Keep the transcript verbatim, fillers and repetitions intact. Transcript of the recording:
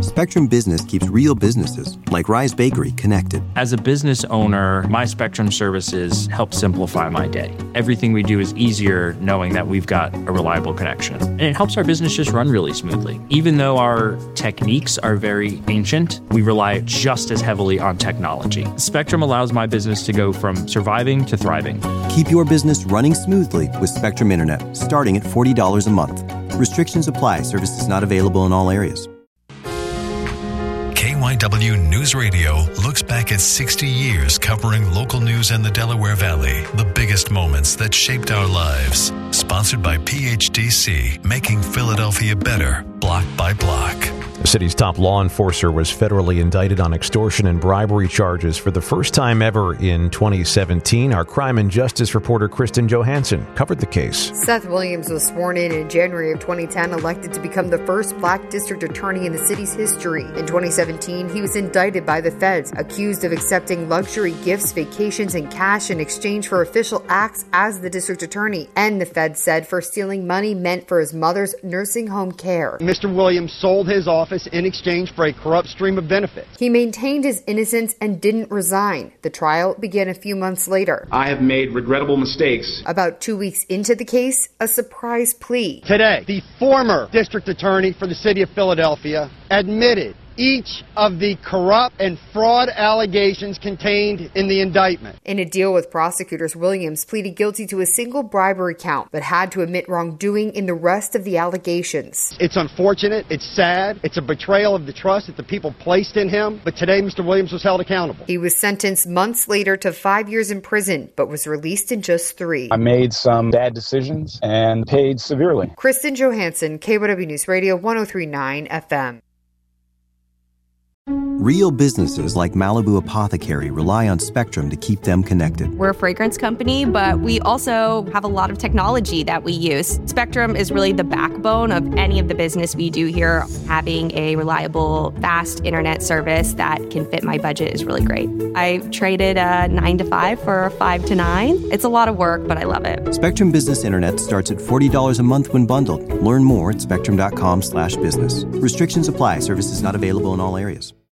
Spectrum Business keeps real businesses, like Rise Bakery, connected. As a business owner, my Spectrum services help simplify my day. Everything we do is easier knowing that we've got a reliable connection. And it helps our business just run really smoothly. Even though our techniques are very ancient, we rely just as heavily on technology. Spectrum allows my business to go from surviving to thriving. Keep your business running smoothly with Spectrum Internet, starting at forty dollars a month. Restrictions apply. Services not available in all areas. K Y W News Radio looks back at sixty years covering local news in the Delaware Valley, the biggest moments that shaped our lives. Sponsored by P H D C, making Philadelphia better, block by block. The city's top law enforcer was federally indicted on extortion and bribery charges for the first time ever in twenty seventeen. Our crime and justice reporter Kristen Johansson covered the case. Seth Williams was sworn in in January of twenty ten, elected to become the first black district attorney in the city's history. In twenty seventeen, he was indicted by the feds, accused of accepting luxury gifts, vacations, and cash in exchange for official acts as the district attorney. And the feds said for stealing money meant for his mother's nursing home care. Mister Williams sold his office in exchange for a corrupt stream of benefits. He maintained his innocence and didn't resign. The trial began a few months later. I have made regrettable mistakes. About two weeks into the case, a surprise plea. Today, the former district attorney for the city of Philadelphia admitted each of the corrupt and fraud allegations contained in the indictment. In a deal with prosecutors, Williams pleaded guilty to a single bribery count, but had to admit wrongdoing in the rest of the allegations. It's unfortunate, it's sad, it's a betrayal of the trust that the people placed in him, but today Mister Williams was held accountable. He was sentenced months later to five years in prison, but was released in just three. I made some bad decisions and paid severely. Kristen Johansson, K Y W News Radio, one oh three point nine F M. Real businesses like Malibu Apothecary rely on Spectrum to keep them connected. We're a fragrance company, but we also have a lot of technology that we use. Spectrum is really the backbone of any of the business we do here. Having a reliable, fast internet service that can fit my budget is really great. I traded a nine to five for a five to nine. It's a lot of work, but I love it. Spectrum Business Internet starts at forty dollars a month when bundled. Learn more at spectrum dot com slash business. Restrictions apply. Services not available in all areas.